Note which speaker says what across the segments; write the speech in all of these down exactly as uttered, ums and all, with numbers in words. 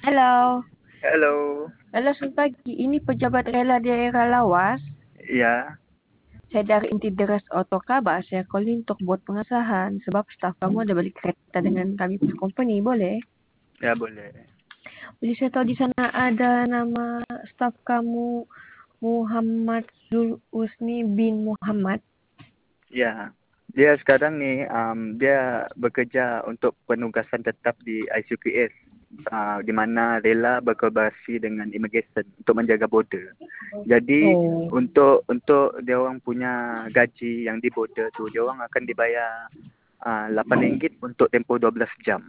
Speaker 1: Halo.
Speaker 2: Halo.
Speaker 1: Halo, selamat pagi. Ini pejabat rela daerah Lawas.
Speaker 2: Ya.
Speaker 1: Saya dari Inti Deras Autokabar. Saya calling untuk buat pengesahan sebab staf kamu ada balik kereta dengan kami punya company. Boleh?
Speaker 2: Ya, boleh.
Speaker 1: Jadi saya tahu di sana ada nama staf kamu Muhammad Zul Usni bin Muhammad.
Speaker 2: Ya. Dia sekarang ni um, dia bekerja untuk penugasan tetap di I C Q S. Uh, di mana rela berkolaborasi dengan immigration untuk menjaga border. Jadi
Speaker 1: Oh.
Speaker 2: untuk untuk dia orang punya gaji yang di border tu, dia orang akan dibayar uh, lapan ringgit untuk tempoh dua belas jam.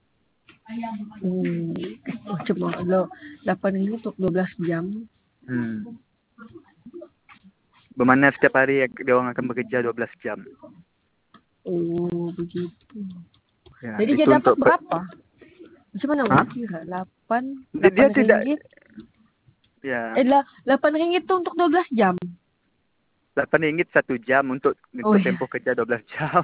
Speaker 1: Hmm. Oh, cuma lo lapan ringgit untuk dua belas jam.
Speaker 2: Hmm. Bermakna setiap hari dia orang akan bekerja dua belas jam.
Speaker 1: Oh, begitu.
Speaker 2: Ya,
Speaker 1: Jadi
Speaker 2: itu
Speaker 1: dia dapat
Speaker 2: untuk
Speaker 1: berapa? Macam mana
Speaker 2: ha?
Speaker 1: nak kira? Lapan,
Speaker 2: Dia, dia
Speaker 1: lapan
Speaker 2: tidak
Speaker 1: ringgit?
Speaker 2: ya.
Speaker 1: Eh, lah, lapan ringgit tu untuk dua belas jam.
Speaker 2: lapan ringgit satu jam untuk
Speaker 1: Oh
Speaker 2: untuk
Speaker 1: ya.
Speaker 2: tempoh kerja dua belas jam.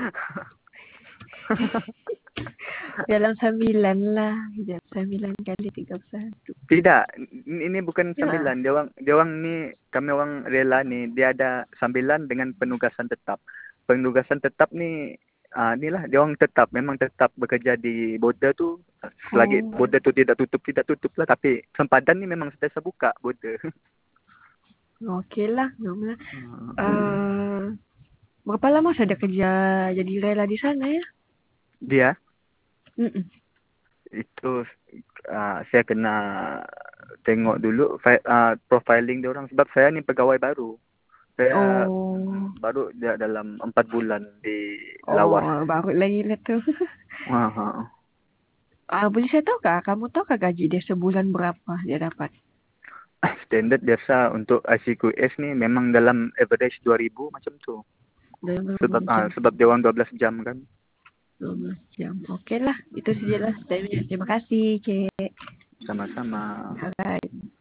Speaker 1: Dalam sembilan lah. Sembilan kali tiga puluh satu.
Speaker 2: Tidak, ini bukan
Speaker 1: Ya.
Speaker 2: sambilan. Dia orang dia orang ni kami orang rela ni dia ada sambilan dengan penugasan tetap. Penugasan tetap ni ah uh, inilah dia orang tetap memang tetap bekerja di border tu selagi
Speaker 1: Oh.
Speaker 2: border tu tidak tutup tidak tutup lah, tapi sempadan ni memang sentiasa buka border.
Speaker 1: Okey lah. Normal. Uh, berapa lama saya dah kerja jadi rela di sana ya?
Speaker 2: Dia
Speaker 1: Mm-mm.
Speaker 2: itu uh, saya kena tengok dulu uh, profiling dia orang sebab saya ni pegawai baru. Saya
Speaker 1: Oh.
Speaker 2: baru dia dalam empat bulan di
Speaker 1: Oh,
Speaker 2: Lawas.
Speaker 1: baru lagi lah tu.
Speaker 2: Ha, ha.
Speaker 1: Ah, boleh saya tahu kah? Kamu tahu kah gaji dia sebulan berapa dia dapat?
Speaker 2: Standard biasa untuk I C Q S ni memang dalam average dua ribu macam tu.
Speaker 1: Dalam
Speaker 2: Sebab
Speaker 1: macam
Speaker 2: ah, sebab dia orang dua belas jam kan.
Speaker 1: dua belas jam. Okey lah. Itu sajalah. Terima kasih, Cik.
Speaker 2: Sama-sama.
Speaker 1: Alright.